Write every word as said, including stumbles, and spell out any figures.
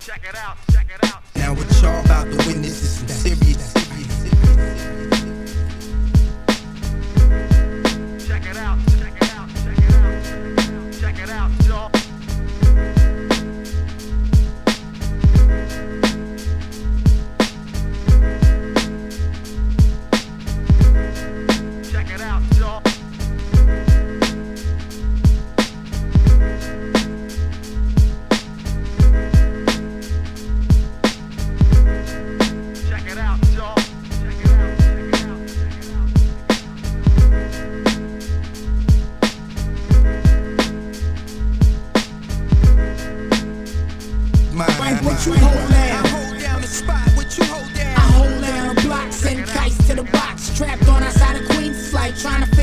Check it out, check it out. Now what y'all about to witness is some serious. Check it out, check it out, check it out, check it out, y'all. Check it out, y'all. Check it out, y'all. Check it out, check it out, check it out. Mine, What you hold down? I hold down the spot, what you hold down? I hold down the block, send kites to the box. Trapped on outside of Queens, it's like trying to